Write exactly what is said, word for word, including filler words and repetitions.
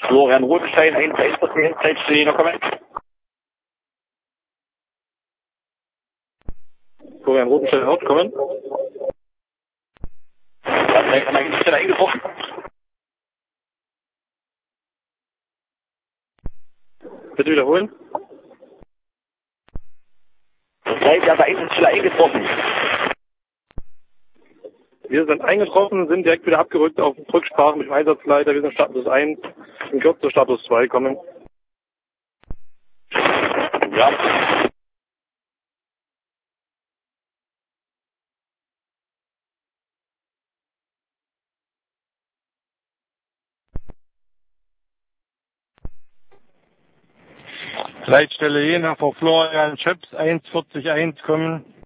Florian Rodenstein, eins eins Prozent, Zeitstelle noch kommen. Florian Rodenstein rauskommen. Dann kann man nicht eingetroffen. Bitte wiederholen. Seid ihr aber eingetroffen eingetroffen. Wir sind eingetroffen, sind direkt wieder abgerückt auf Rücksprache mit dem Einsatzleiter. Wir sind Status eins, in Kürze Status zwei kommen. Ja. Leitstelle Jena vor Florian Schöps eins vierzig eins kommen.